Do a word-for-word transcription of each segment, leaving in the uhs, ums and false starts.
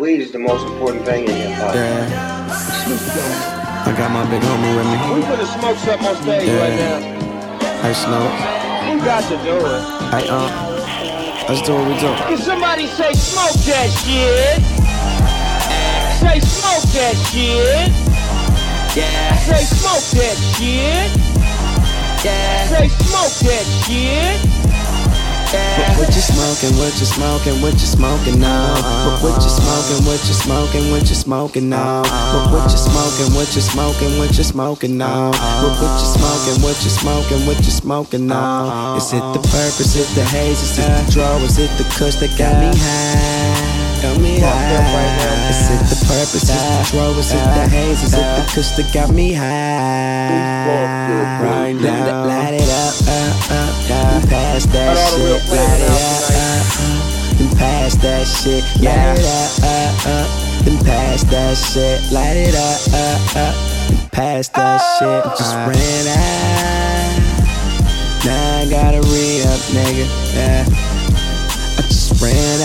weed is the most important thing in your life. Yeah. I got my big homie with me. We put a smoke up on stage Yeah. right now. Hey, Snow. We got to do it. Hey, uh, let's do what we do. Can somebody say smoke that shit? Say smoke that shit. Yeah. Say smoke that shit. Yeah. Say smoke that shit. Yeah. What you smoking, what you smoking, what you smoking now? What, what you smoking, what you smoking, what you smoking now? What, what you smoking, what you smoking, what you smoking now? What, what you smoking, what you smoking, what you smoking now? Is it the purpose, is it the haze, is it the draw, is it the kush that got me high? Got me high. Is it the purpose, is it the draw, is it the haze, is it the kush that got me high? Right now, light it up, up, up, up, pass that shit. Light it up, uh, uh, then pass that shit. Light it up, uh, uh, then pass that shit. Light it up, uh, uh, then pass that shit. Just ran out. Now I gotta re-up, nigga. Yeah. I just ran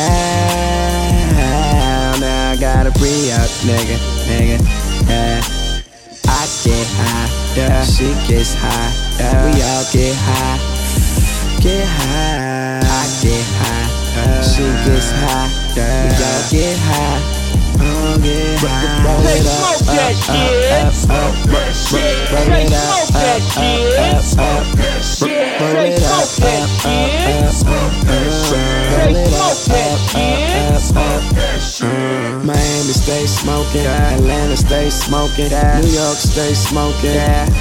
out. Now I gotta re-up, nigga, nigga. Yeah. I get high, yeah. She gets high, yeah. We all get high. Get high, I get high, uh, she gets high, yeah. We all get high, all get high. Roll it up, up, up, up, up, up, roll it up, up, up, up, roll it up, up, up, up, roll it up, up, up, up. Miami stay smoking, Atlanta stay smoking, New York stay smoking.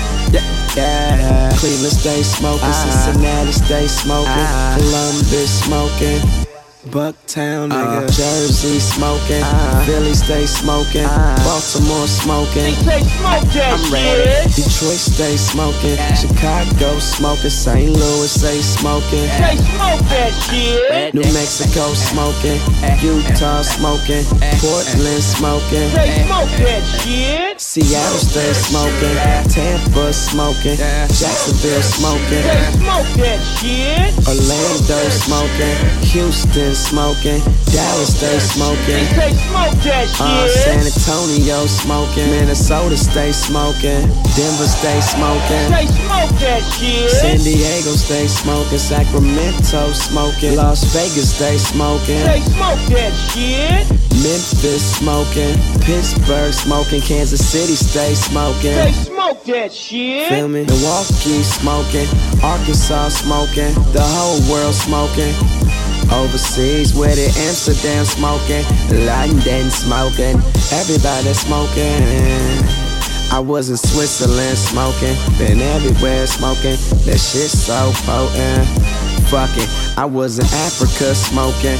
Yeah, Cleveland stay smoking, uh-huh. Cincinnati stay smoking, uh-huh. Columbus smoking, Bucktown, nigga, uh-huh. Jersey smoking, uh-huh. Philly stay smoking, uh-huh. Baltimore smoking. They say smoke that I'm ready. shit. Detroit stay smoking, yeah. Chicago smoking, Saint Louis stay smoking. Say smoke that shit. New Mexico smoking, Utah smoking, Portland smoking. Say smoke that shit. Seattle stay smoking, Tampa smoking, Jacksonville smoking, say smoke that shit. Orlando smoking, Houston smoking, Dallas stay smoking, say smoke that shit. uh, San Antonio smoking, Minnesota stay smoking, Denver stay smoking, say smoke that shit. San Diego stay smoking, Sacramento smoking, Las Vegas stay smoking, say smoke that shit. Memphis smoking, Pittsburgh smoking, Kansas City stay smoking. Say smoke that shit. Feel me? Milwaukee smoking, Arkansas smoking, the whole world smoking. Overseas with it, Amsterdam smoking, London smoking, everybody smoking. I was in Switzerland smoking, been everywhere smoking. That shit so potent. Fuck it, I was in Africa smoking.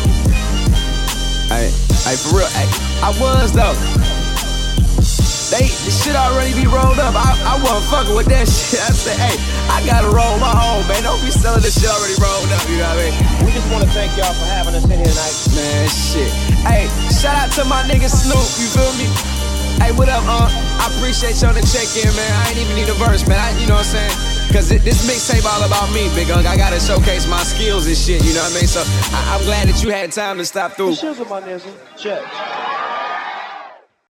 Ay, ay, for real, ay, I was though. They, the shit already be rolled up. I, I wasn't fucking with that shit. I said, hey, I gotta roll my own, man. Don't be selling this shit already rolled up, you know what I mean? We just want to thank y'all for having us in here tonight. Man, shit. Hey, shout out to my nigga Snoop, you feel me? Hey, what up, uh? I appreciate y'all to check in, man. I ain't even need a verse, man. I, you know what I'm saying? Cause it, this mixtape all about me, big unk. I gotta showcase my skills and shit, you know what I mean? So I, I'm glad that you had time to stop through. Sugar, my nigga. Check.